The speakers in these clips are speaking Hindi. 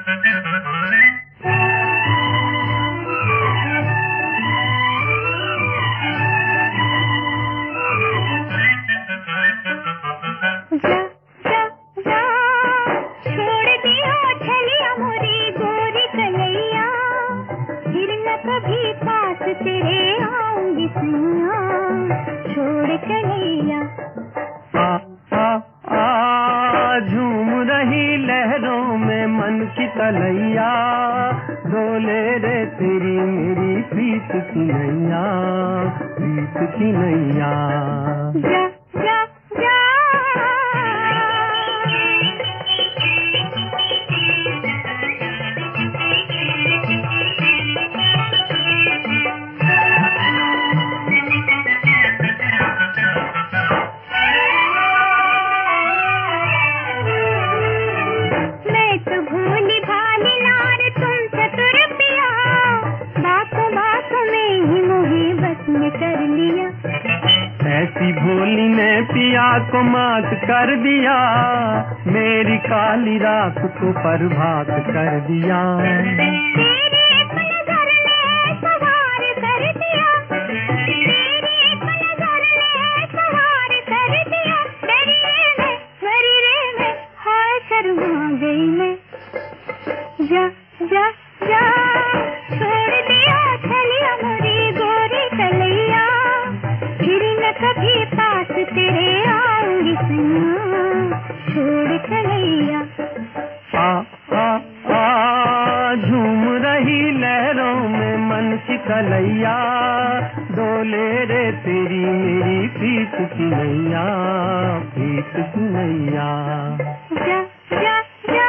कभी पास तेरे आऊंगी सैया, छोड़ चलिया। झूम रही लहरों में मन की तलैया, डोले रे तेरी मेरी प्रीत की नैया, प्रीत की नैया। जा जा जा कर लिया। ऐसी भोली ने पिया को मात कर दिया, मेरी काली रात को प्रभात कर दिया। तेरे एक नजर ने सवार कर दिया, तेरे एक नजर ने सवार कर दिया। डरी रे मैं हाय शर्मा गई मैं। जा जा जा छोड़ दिया चलिया मोरी गोरी कलैया, फिर न कभी पास तेरे आऊंगी सैया, छोड़ चलैया। झूम रही लहरों में मन की कलैया, डोले रे तेरी मेरी प्रीत की नैया, प्रीत की नैया। जा जा जा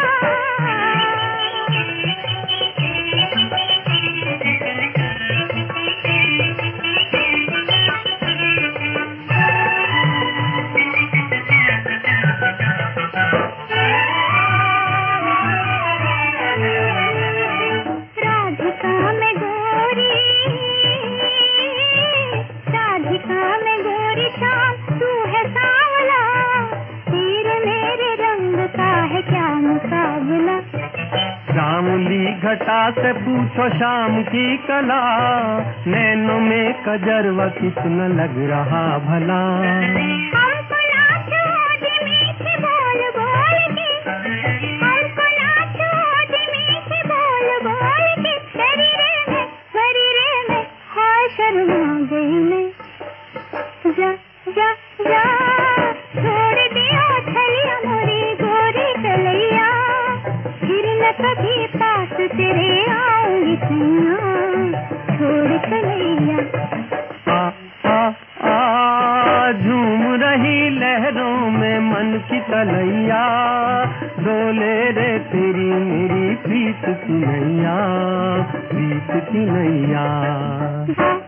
श्यामली घटा से पूछो शाम की कला, नैनों में कजरवा कितना लग रहा भला। हमको नाचो दी मीठी बोल बोल के, हमको नाचो दी मीठी बोल बोल के। डरी रे मैं हाय शर्मा गई मैं। जा जा जा छोड़ दिया छलिया मोरी गोरी कलैया, फिर न कभी पास तेरे आऊंगी सैया, छोड़ चलैया। झूम रही लहरों में मन की तलैया, डोले रे तेरी मेरी प्रीत की नैया, प्रीत की नैया।